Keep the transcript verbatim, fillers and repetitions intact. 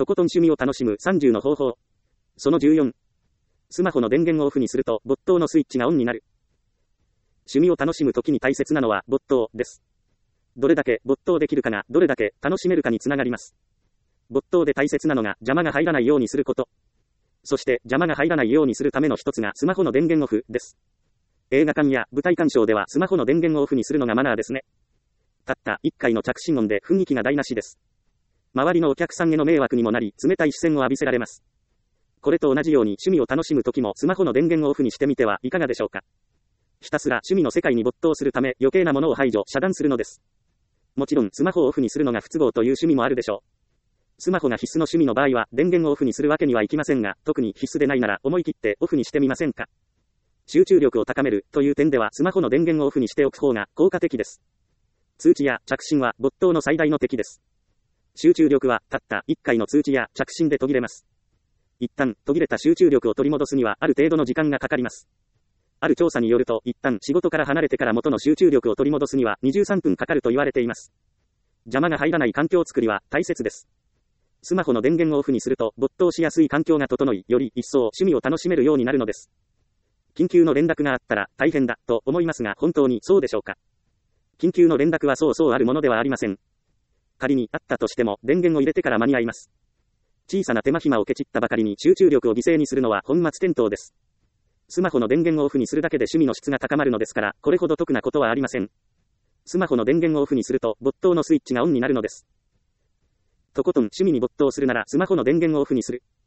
とことん趣味を楽しむさんじゅうの方法。そのじゅうよん。スマホの電源をオフにすると没頭のスイッチがオンになる。趣味を楽しむときに大切なのは没頭です。どれだけ没頭できるかがどれだけ楽しめるかにつながります。没頭で大切なのが邪魔が入らないようにすること。そして邪魔が入らないようにするための一つがスマホの電源オフです。映画館や舞台鑑賞ではスマホの電源をオフにするのがマナーですね。たったいっかいの着信音で雰囲気が台無しです。周りのお客さんへの迷惑にもなり冷たい視線を浴びせられます。これと同じように趣味を楽しむときもスマホの電源をオフにしてみてはいかがでしょうか。ひたすら趣味の世界に没頭するため余計なものを排除、遮断するのです。もちろんスマホをオフにするのが不都合という趣味もあるでしょう。スマホが必須の趣味の場合は電源をオフにするわけにはいきませんが、特に必須でないなら思い切ってオフにしてみませんか。集中力を高めるという点ではスマホの電源をオフにしておく方が効果的です。通知や着信は没頭の最大の敵です。集中力はたったいっかいの通知や着信で途切れます。一旦途切れた集中力を取り戻すにはある程度の時間がかかります。ある調査によると一旦仕事から離れてから元の集中力を取り戻すにはにじゅうさんぷんかかると言われています。邪魔が入らない環境作りは大切です。スマホの電源をオフにすると没頭しやすい環境が整い、より一層趣味を楽しめるようになるのです。緊急の連絡があったら大変だと思いますが本当にそうでしょうか。緊急の連絡はそうそうあるものではありません。仮にあったとしても電源を入れてから間に合います。小さな手間暇をケチったばかりに集中力を犠牲にするのは本末転倒です。スマホの電源をオフにするだけで趣味の質が高まるのですから、これほど得なことはありません。スマホの電源をオフにすると没頭のスイッチがオンになるのです。とことん趣味に没頭するならスマホの電源をオフにする。